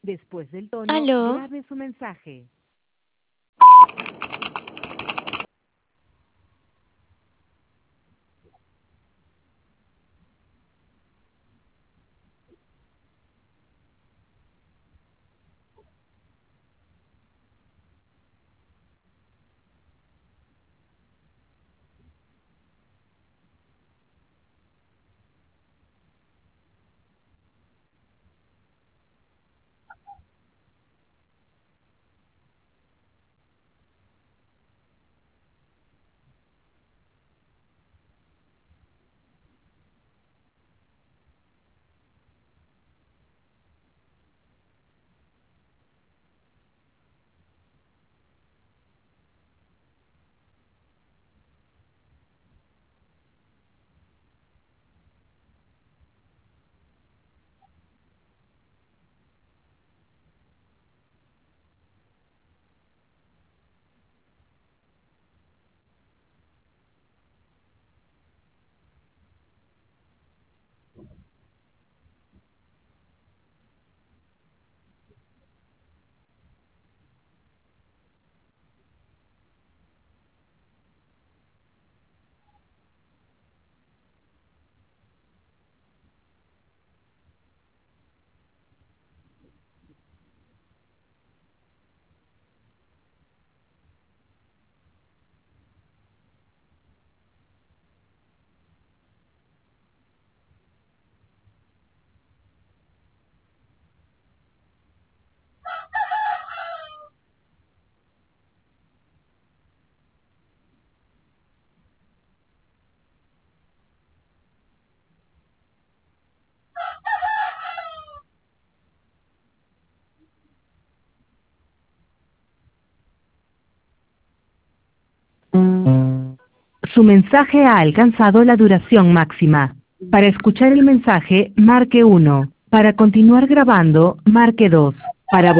Después del tono, ¿Aló? grabe su mensaje. Su mensaje ha alcanzado la duración máxima. Para escuchar el mensaje, marque 1. Para continuar grabando, marque 2. Para